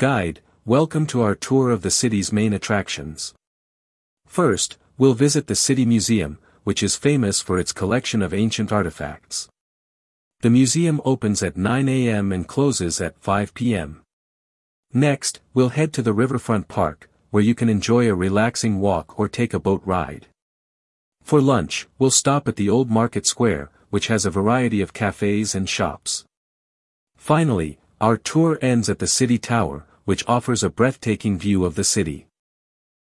Guide, welcome to our tour of the city's main attractions. First, we'll visit the City Museum, which is famous for its collection of ancient artifacts. The museum opens at 9 a.m. and closes at 5 p.m. Next, we'll head to the Riverfront Park, where you can enjoy a relaxing walk or take a boat ride. For lunch, we'll stop at the Old Market Square, which has a variety of cafes and shops. Finally, our tour ends at the City Tower, which offers a breathtaking view of the city.